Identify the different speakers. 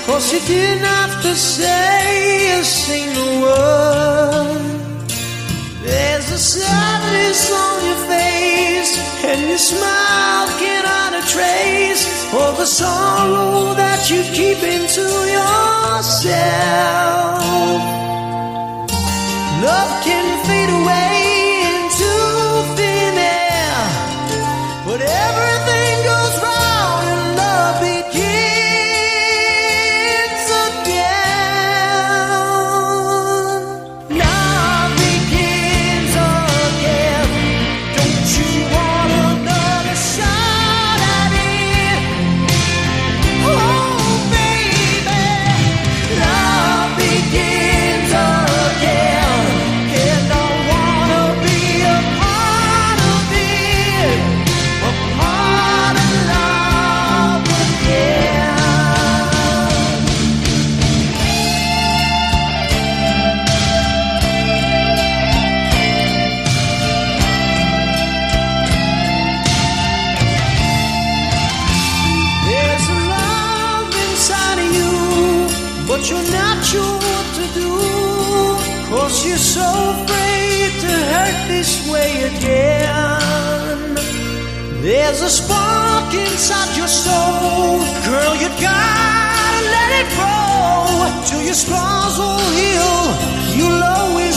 Speaker 1: 'cause you didn't have to say a single word. There's a sadness on your face, and your smile cannot trace all the sorrow that you keep into yourself. Love can fade away into thin air, but everything goes wrong and love begins again. Love begins again. Don't you want another shot at it? Oh, baby, love begins again. And I wanna be a part of it, a part of love again. There's a love inside of you, but you're not sure what to do, 'cause you're so afraid to hurt this way again. There's a spark inside your soul, girl, you gotta let it grow till your scars all heal. You'll always